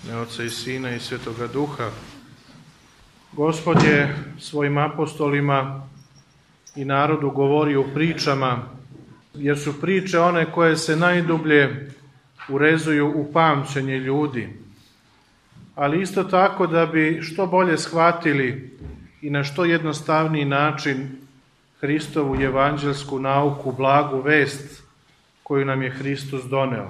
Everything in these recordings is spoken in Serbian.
Oca i Sina i Svetoga Duha. Gospod je svojim apostolima i narodu govorio u pričama, jer su priče one koje se najdublje urezuju u pamćenje ljudi. Ali isto tako da bi što bolje shvatili i na što jednostavniji način Hristovu evanđelsku nauku, blagu vest koju nam je Hristos doneo.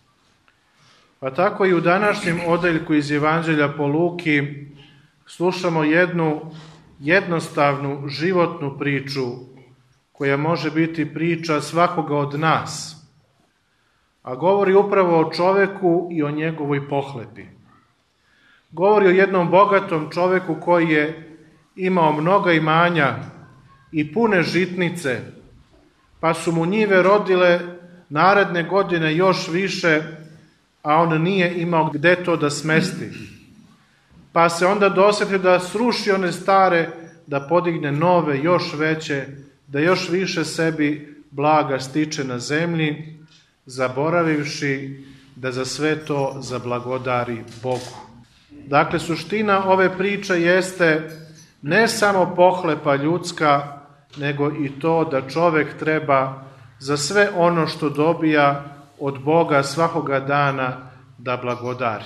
Pa tako i u današnjem odeljku iz Evanđelja po Luki slušamo jednu jednostavnu životnu priču koja može biti priča svakoga od nas, a govori upravo o čoveku i o njegovoj pohlepi. Govori o jednom bogatom čoveku koji je imao mnoga imanja i pune žitnice, pa su mu njive rodile naredne godine još više, a on nije imao gde to da smesti. Pa se onda dosjetio da sruši one stare, da podigne nove, još veće, da još više sebi blaga stiče na zemlji, zaboravivši da za sve to zablagodari Bogu. Dakle, suština ove priče jeste ne samo pohlepa ljudska, nego i to da čovek treba za sve ono što dobija od Boga svakoga dana da blagodari.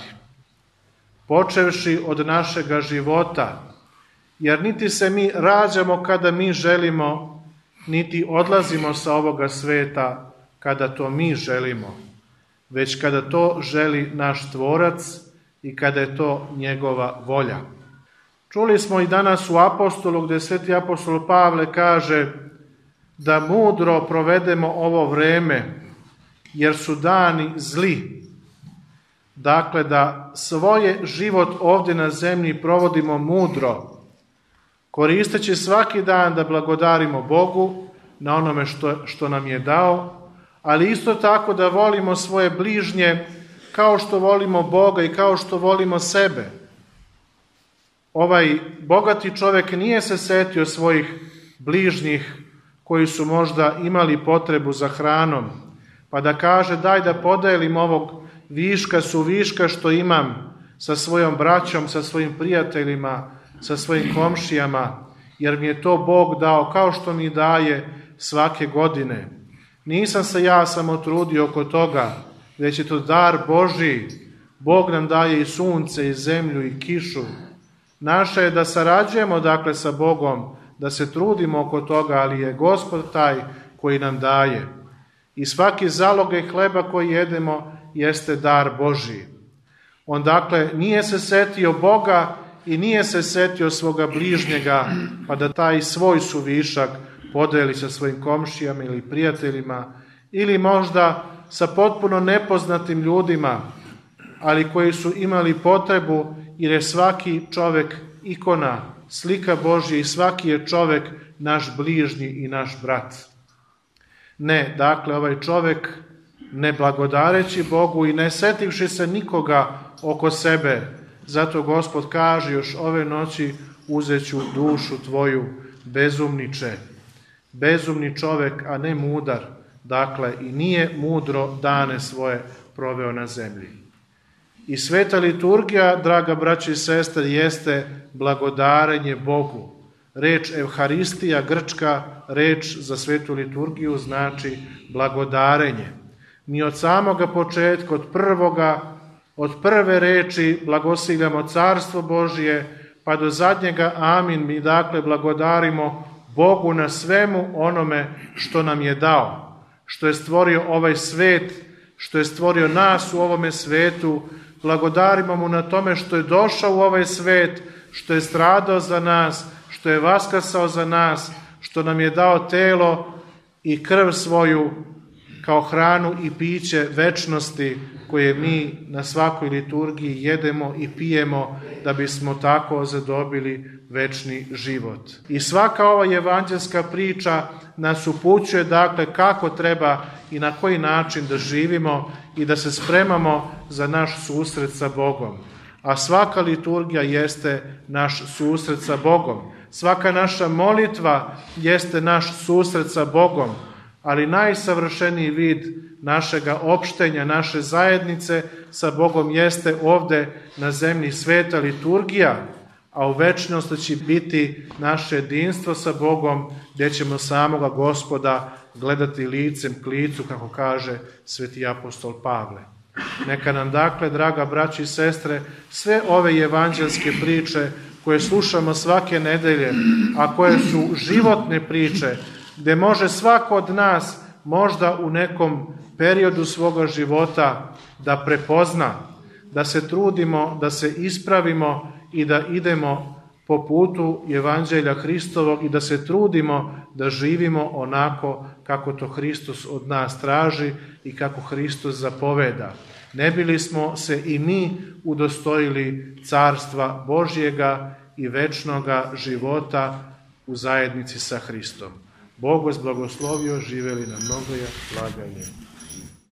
Počevši od našega života, jer niti se mi rađamo kada mi želimo, niti odlazimo sa ovoga sveta kada to mi želimo, već kada to želi naš Tvorac i kada je to njegova volja. Čuli smo i danas u apostolu, gde sveti apostol Pavle kaže da mudro provedemo ovo vreme, jer su dani zli. Dakle, da svoje život ovdje na zemlji provodimo mudro, koristeći svaki dan da blagodarimo Bogu na onome što nam je dao, ali isto tako da volimo svoje bližnje kao što volimo Boga i kao što volimo sebe. Ovaj bogati čovjek nije se setio svojih bližnjih koji su možda imali potrebu za hranom, pa da kaže daj da podelim ovog viška što imam sa svojom braćom, sa svojim prijateljima, sa svojim komšijama, jer mi je to Bog dao kao što mi daje svake godine. Nisam se ja samo trudio oko toga, već je to dar Božji. Bog nam daje i sunce, i zemlju, i kišu. Naše je da sarađujemo dakle sa Bogom, da se trudimo oko toga, ali je Gospod taj koji nam daje. I svaki zalogaj hleba koji jedemo jeste dar Božji. On dakle nije se setio Boga i nije se setio svoga bližnjega, pa da taj svoj suvišak podeli sa svojim komšijama ili prijateljima, ili možda sa potpuno nepoznatim ljudima, ali koji su imali potrebu, jer je svaki čovek ikona, slika Božja i svaki je čovek naš bližnji i naš brat. Ne, dakle, ovaj čovek ne blagodareći Bogu i ne setivši se nikoga oko sebe, zato Gospod kaže još ove noći uzeću dušu tvoju, bezumniče. Bezumni čovek, a ne mudar, dakle, i nije mudro dane svoje proveo na zemlji. I sveta liturgija, draga braći i sestre, jeste blagodarenje Bogu. Reč Evharistija, grčka reč za svetu liturgiju, znači blagodarenje. Mi od samoga početka, od prve reči blagosiljamo Carstvo Božje, pa do zadnjega amin, mi dakle blagodarimo Bogu na svemu onome što nam je dao, što je stvorio ovaj svet, što je stvorio nas u ovome svetu. Blagodarimo mu na tome što je došao u ovaj svet, što je stradao za nas, što je vaskrsao za nas, što nam je dao telo i krv svoju kao hranu i piće večnosti koje mi na svakoj liturgiji jedemo i pijemo da bismo tako zadobili večni život. I svaka ova evanđelska priča nas upućuje dakle kako treba i na koji način da živimo i da se spremamo za naš susret sa Bogom. A svaka liturgija jeste naš susret sa Bogom. Svaka naša molitva jeste naš susret sa Bogom. ali najsavršeniji vid našega opštenja, naše zajednice sa Bogom jeste ovde na zemlji sveta liturgija, a u večnosti će biti naše jedinstvo sa Bogom, gdje ćemo samoga Gospoda gledati licem k licu, kako kaže sveti apostol Pavle. Neka nam dakle, draga braći i sestre, sve ove evanđelske priče koje slušamo svake nedelje, a koje su životne priče, gdje može svako od nas možda u nekom periodu svoga života da prepozna, da se trudimo, da se ispravimo i da idemo po putu Evanđelja Hristovog i da se trudimo da živimo onako kako to Hristos od nas traži i kako Hristos zapoveda. Ne bili smo se i mi udostojili carstva Božjega i večnoga života u zajednici sa Hristom. Bog vas blagoslovio, živeli na mnogoja, blaga njemu.